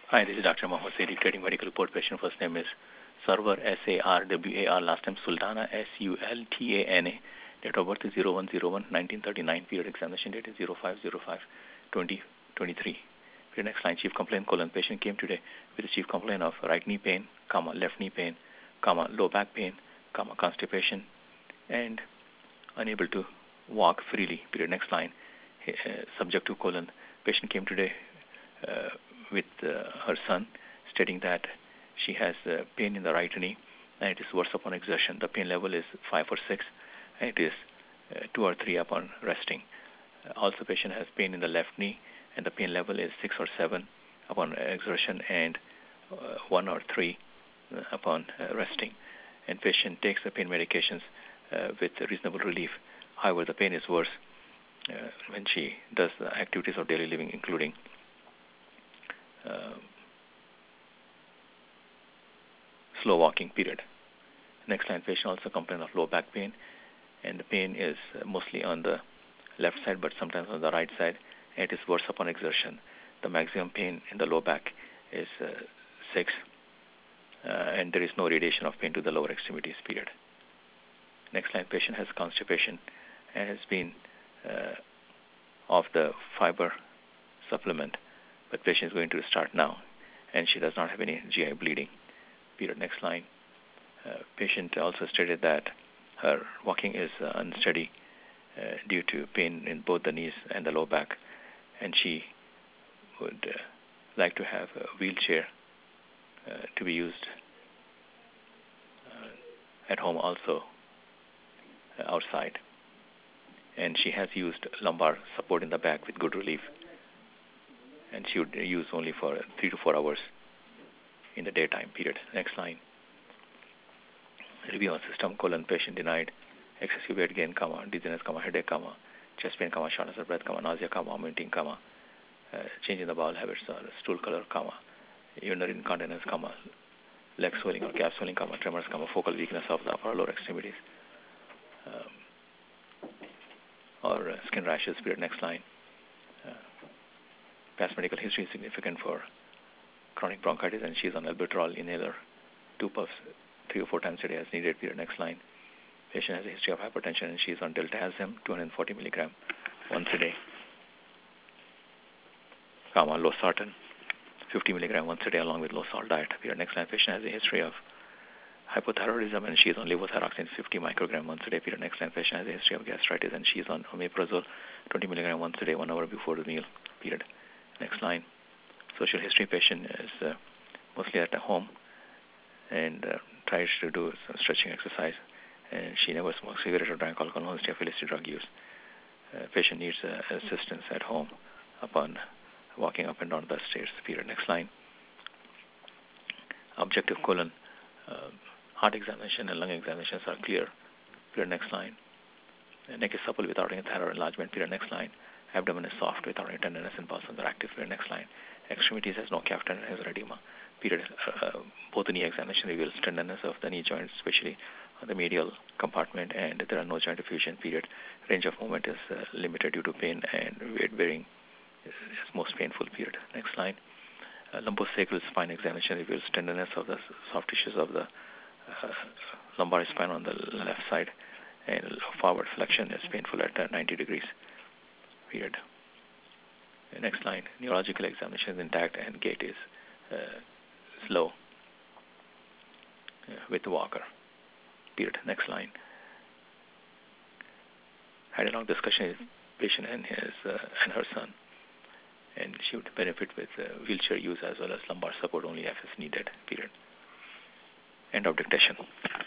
Hi, this is Dr. Mohammed Saidi, Trading Medical Report. Patient first name is Sarwar, Sarwar, last name Sultana, Sultana. Date of birth is 01/01/1939. Period examination date is 05/05/2023. Period next line, chief complaint colon. Patient came today with a chief complaint of right knee pain, left knee pain, low back pain, constipation, and unable to walk freely. Period next line, subject to colon. Patient came today with her son, stating that she has pain in the right knee and it is worse upon exertion. The pain level is 5 or 6 and it is 2 or 3 upon resting. Also, patient has pain in the left knee and the pain level is 6 or 7 upon exertion and 1 or 3 upon resting. And patient takes the pain medications with reasonable relief. However, the pain is worse when she does the activities of daily living, including slow walking. Period. Next line, patient also complains of low back pain, and the pain is mostly on the left side, but sometimes on the right side. And it is worse upon exertion. The maximum pain in the low back is 6, and there is no radiation of pain to the lower extremities. Period. Next line, patient has constipation and has been off the fiber supplement, but patient is going to start now, and she does not have any GI bleeding. Period. Next line. Patient also stated that her walking is unsteady due to pain in both the knees and the low back, and she would like to have a wheelchair to be used at home, also outside. And she has used lumbar support in the back with good relief, and she would use only for 3 to 4 hours in the daytime. Period. Next line. Review on system colon. Patient denied excessive weight gain, dizziness, headache, chest pain, shortness of breath, nausea, vomiting, change in the bowel habits, stool color, urinary incontinence, leg swelling or calf swelling, tremors, focal weakness of the upper or lower extremities, or skin rashes. Period. Next line. Past medical history is significant for chronic bronchitis, and she is on albuterol inhaler, 2 puffs 3 or 4 times a day as needed. Period. Next line. Patient has a history of hypertension, and she is on deltazim, 240 milligram once a day, losartan, 50 milligram once a day along with low salt diet. Period. Next line. Patient has a history of hypothyroidism, and she is on levothyroxine, 50 microgram once a day. Period. Next line. Patient has a history of gastritis, and she is on omeprazole, 20 milligram once a day, 1 hour before the meal. Period. Next line. Social history. Patient is mostly at home and tries to do some stretching exercise, and she never smoked cigarette or drank alcohol, no history of illicit drug use. Patient needs assistance at home upon walking up and down the stairs. Period. Next line. Objective colon. Heart examination and lung examinations are clear. Period. Next line. Neck is supple without any thyroid enlargement. Period. Next line. Abdomen is soft without any tenderness, and pulses are active. Period. Next line. Extremities has no calf tendon, has edema. Period. Both the knee examination reveals tenderness of the knee joints, especially on the medial compartment, and there are no joint effusion. Period. Range of movement is limited due to pain, and weight bearing is most painful. Period. Next line. Lumbosacral spine examination reveals tenderness of the soft tissues of the lumbar spine on the left side, and forward flexion is painful at 90 degrees. Period. Next line. Neurological examination is intact, and gait is slow with the walker. Period. Next line. Had a long discussion with patient and her son, and she would benefit with wheelchair use as well as lumbar support only if it's needed. Period. End of dictation.